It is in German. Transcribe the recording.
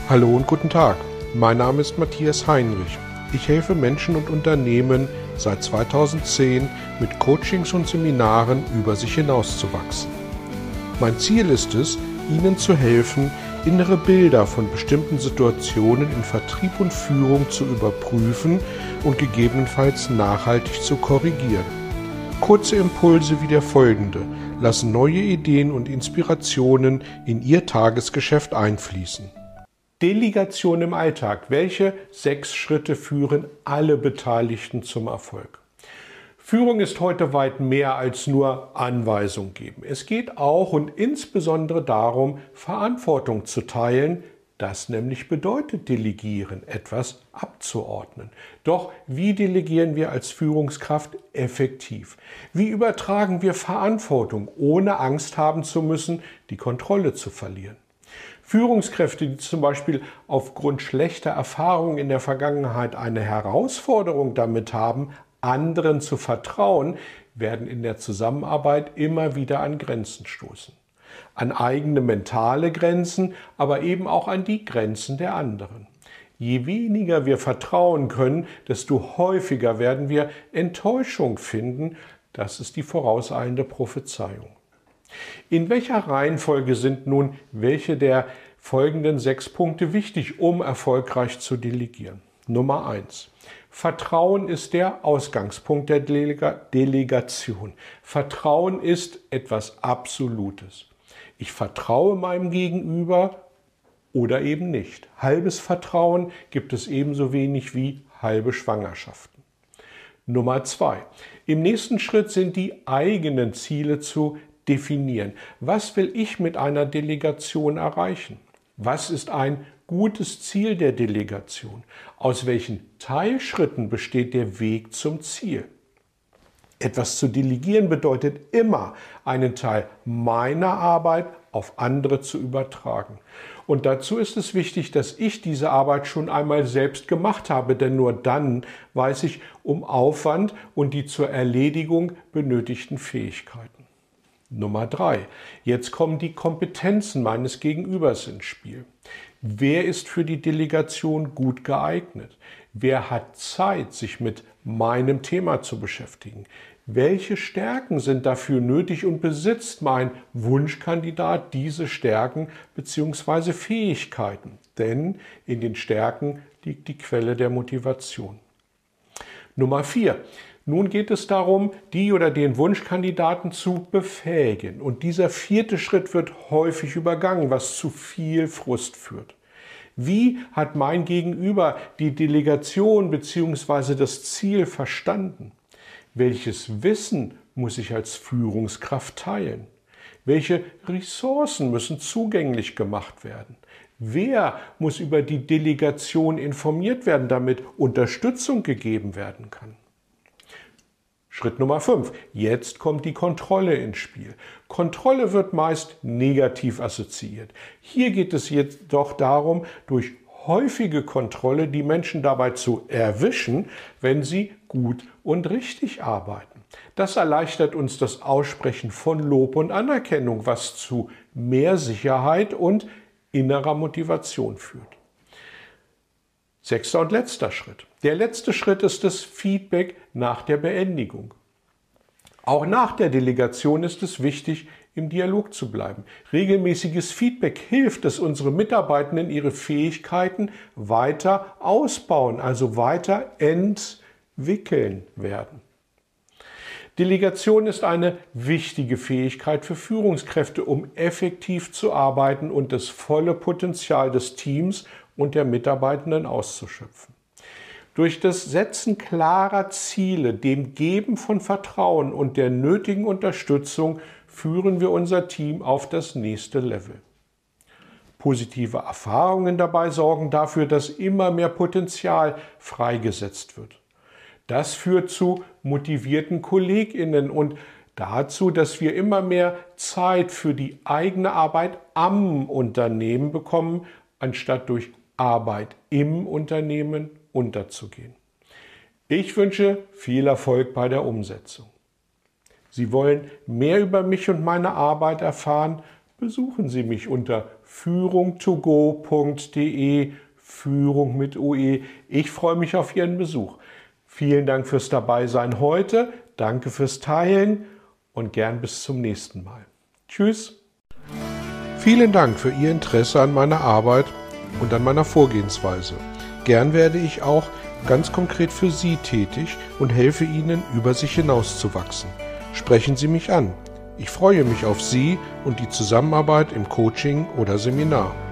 Hallo und guten Tag. Mein Name ist Matthias Heinrich. Ich helfe Menschen und Unternehmen seit 2010 mit Coachings und Seminaren über sich hinauszuwachsen. Mein Ziel ist es, Ihnen zu helfen, innere Bilder von bestimmten Situationen in Vertrieb und Führung zu überprüfen und gegebenenfalls nachhaltig zu korrigieren. Kurze Impulse wie der folgende lassen neue Ideen und Inspirationen in Ihr Tagesgeschäft einfließen. Delegation im Alltag. Welche 6 Schritte führen alle Beteiligten zum Erfolg? Führung ist heute weit mehr als nur Anweisung geben. Es geht auch und insbesondere darum, Verantwortung zu teilen. Das nämlich bedeutet delegieren, etwas abzuordnen. Doch wie delegieren wir als Führungskraft effektiv? Wie übertragen wir Verantwortung, ohne Angst haben zu müssen, die Kontrolle zu verlieren? Führungskräfte, die zum Beispiel aufgrund schlechter Erfahrungen in der Vergangenheit eine Herausforderung damit haben, anderen zu vertrauen, werden in der Zusammenarbeit immer wieder an Grenzen stoßen. An eigene mentale Grenzen, aber eben auch an die Grenzen der anderen. Je weniger wir vertrauen können, desto häufiger werden wir Enttäuschung finden. Das ist die vorauseilende Prophezeiung. In welcher Reihenfolge sind nun welche der folgenden 6 Punkte wichtig, um erfolgreich zu delegieren? Nummer 1. Vertrauen ist der Ausgangspunkt der Delegation. Vertrauen ist etwas Absolutes. Ich vertraue meinem Gegenüber oder eben nicht. Halbes Vertrauen gibt es ebenso wenig wie halbe Schwangerschaften. Nummer 2. Im nächsten Schritt sind die eigenen Ziele zu definieren. Was will ich mit einer Delegation erreichen? Was ist ein gutes Ziel der Delegation? Aus welchen Teilschritten besteht der Weg zum Ziel? Etwas zu delegieren bedeutet immer, einen Teil meiner Arbeit auf andere zu übertragen. Und dazu ist es wichtig, dass ich diese Arbeit schon einmal selbst gemacht habe, denn nur dann weiß ich um Aufwand und die zur Erledigung benötigten Fähigkeiten. Nummer 3. Jetzt kommen die Kompetenzen meines Gegenübers ins Spiel. Wer ist für die Delegation gut geeignet? Wer hat Zeit, sich mit meinem Thema zu beschäftigen? Welche Stärken sind dafür nötig und besitzt mein Wunschkandidat diese Stärken bzw. Fähigkeiten? Denn in den Stärken liegt die Quelle der Motivation. Nummer 4. Nun geht es darum, die oder den Wunschkandidaten zu befähigen. Und dieser 4. Schritt wird häufig übergangen, was zu viel Frust führt. Wie hat mein Gegenüber die Delegation bzw. das Ziel verstanden? Welches Wissen muss ich als Führungskraft teilen? Welche Ressourcen müssen zugänglich gemacht werden? Wer muss über die Delegation informiert werden, damit Unterstützung gegeben werden kann? Schritt Nummer 5. Jetzt kommt die Kontrolle ins Spiel. Kontrolle wird meist negativ assoziiert. Hier geht es jedoch darum, durch häufige Kontrolle die Menschen dabei zu erwischen, wenn sie gut und richtig arbeiten. Das erleichtert uns das Aussprechen von Lob und Anerkennung, was zu mehr Sicherheit und innerer Motivation führt. 6. und letzter Schritt. Der letzte Schritt ist das Feedback nach der Beendigung. Auch nach der Delegation ist es wichtig, im Dialog zu bleiben. Regelmäßiges Feedback hilft, dass unsere Mitarbeitenden ihre Fähigkeiten weiter ausbauen, also weiter entwickeln werden. Delegation ist eine wichtige Fähigkeit für Führungskräfte, um effektiv zu arbeiten und das volle Potenzial des Teams und der Mitarbeitenden auszuschöpfen. Durch das Setzen klarer Ziele, dem Geben von Vertrauen und der nötigen Unterstützung führen wir unser Team auf das nächste Level. Positive Erfahrungen dabei sorgen dafür, dass immer mehr Potenzial freigesetzt wird. Das führt zu motivierten KollegInnen und dazu, dass wir immer mehr Zeit für die eigene Arbeit am Unternehmen bekommen, anstatt durch Arbeit im Unternehmen unterzugehen. Ich wünsche viel Erfolg bei der Umsetzung. Sie wollen mehr über mich und meine Arbeit erfahren? Besuchen Sie mich unter führungtogo.de, Führung mit UE. Ich freue mich auf Ihren Besuch. Vielen Dank fürs Dabeisein heute, danke fürs Teilen und gern bis zum nächsten Mal. Tschüss. Vielen Dank für Ihr Interesse an meiner Arbeit und an meiner Vorgehensweise. Gern werde ich auch ganz konkret für Sie tätig und helfe Ihnen, über sich hinauszuwachsen. Sprechen Sie mich an. Ich freue mich auf Sie und die Zusammenarbeit im Coaching oder Seminar.